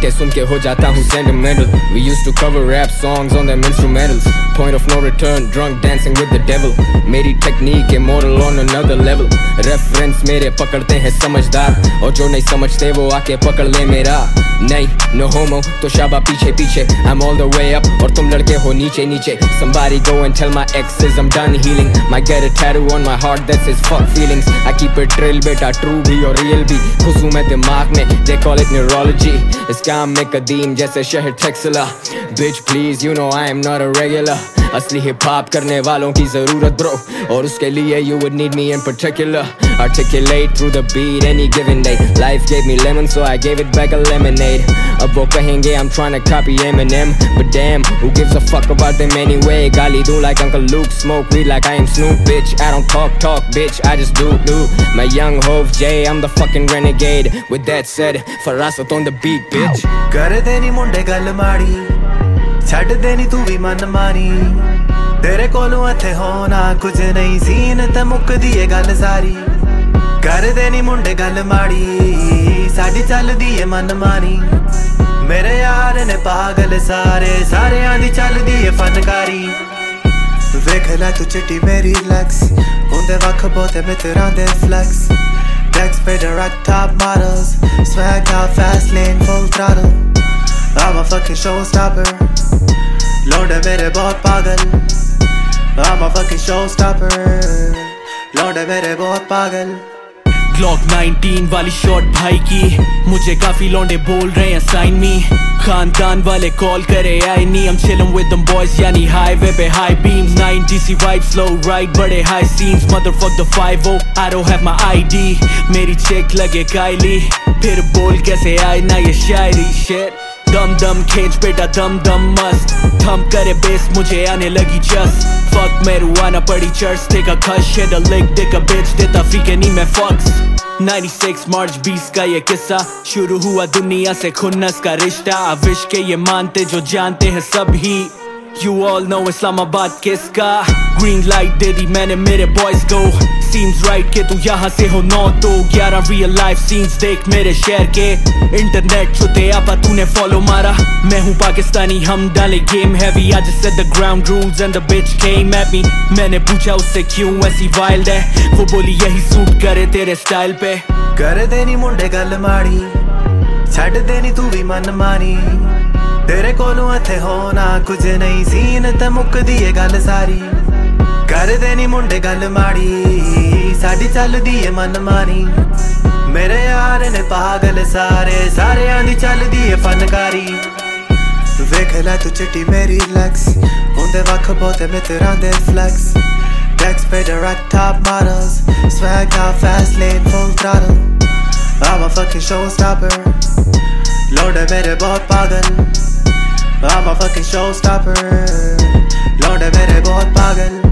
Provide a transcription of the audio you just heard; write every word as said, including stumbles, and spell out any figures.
के सुन के हो जाता हूँ sentimental. We used to cover rap songs on them instrumentals. Point of no return, drunk dancing with the devil. मेरी technique immortal on another level. Reference मेरे पकड़ते हैं समझदार, और जो नहीं समझते वो आके पकड़ ले मेरा. नहीं no homo तो शाबा पीछे पीछे. I'm all the way up और तुम लड़के हो नीचे नीचे. Somebody go and tell my exes I'm done healing. Might get a tattoo on my heart that's his fuck feelings. I keep it real बेटा, true भी और real भी. खुश हूँ मैं दिमाग में, they call it neurology. इस काम में कदीम जैसे शहर टेक्सला. Bitch please you know I am not a regular. असली हिप हॉप करने वालों की जरूरत bro, और उसके लिए you would need me in particular. Articulate through the beat any given day. Life gave me lemon so I gave it back a lemonade. अब वो कहेंगे I'm trying to copy Eminem, but damn who gives a fuck about them anyway. गाली दूं like Uncle Luke, smoke weed like I am Snoop. Bitch I don't talk talk bitch I just do do. My young Hov J I'm the fucking renegade. With that said फरासत on the beat bitch. कर देनी मुंडे गल माड़ी, छड़ देनी तू भी मन मानी. तेरे कोलों इत्थे होना कुछ नहीं, सीन ते मुकदी ए गल सारी. कर देनी मुंडे गल माड़ी, साडी चलदी ए मन मानी. मेरे यार ने पागल सारे सारे आंदी चलदी ए फनकारी. वेख लै तू चिट्टी मेरी लैक्स, हुंदे वख बहुते मित्रां दे फ्लैक्स. Decks पे direct top models, swag out fast lane full throttle. I'm a fucking showstopper, लौंडे मेरे बहुत पागल. I'm a fucking showstopper, लौंडे मेरे बहुत पागल. Glock नाइनटीन वाली शॉट भाई की, मुझे काफी लौंडे बोल रहे हैं sign me. खानदान वाले कॉल करे आई नहीं. I'm chillin' with them boys यानी हाईवे पे high beams. नाइनटी सी vibe slow ride बड़े high scenes. Motherfuck the five oh I don't have my I D. मेरी चिक लगे काइली, फिर बोल कैसे आए ना ये शायरी. Shit दम दम खींच बेटा दम दम मस्त. थम करे बेस मुझे आने लगी जस्ट. Fuck marijuana पड़ी church take a cut shit a lick dick a bitch देता फीके नहीं मैं fucks. नाइनटी सिक्स मार्च बीस का ये किस्सा, शुरू हुआ दुनिया से खुन्नस का रिश्ता. I wish के ये मानते जो जानते हैं सब ही. You all know इस्लामाबाद किसका. Green light दे दी मैंने मेरे boys को. Seems right कि तू यहाँ से हो नौ दो ग्यारह. Real life scenes देख मेरे शहर के. इंटरनेट छुते आपा तूने follow मारा. मैं हूँ पाकिस्तानी हम डाले game heavy. I just said the ground rules and the bitch came at me. मैंने पूछा उससे क्यों ऐसी wild है, वो बोली यही सूट करे तेरे स्टाइल पे. कर देनी मुंडे गल माड़ी, छड़ देनी तू भी मन मानी. तेरे कोलों इत्थे होना कुछ नहीं, सीन ते मुकदी ए गल सारी. कर देनी मुंडे गल माड़ी, साडी चलदी ए मन मानी. मेरे यार ने पागल सारे सारे आंदी चलदी ए फनकारी. वेख लै तू चिट्टी मेरी लैक्स, हुंदे वख बहुते मित्रां दे फ्लैक्स. Decks पे direct top models, swag out fast lane full throttle. I'm a fucking showstopper, लौंडे मेरे बहुत पागल. I'm a fucking showstopper, लौंडे मेरे बहुत पागल.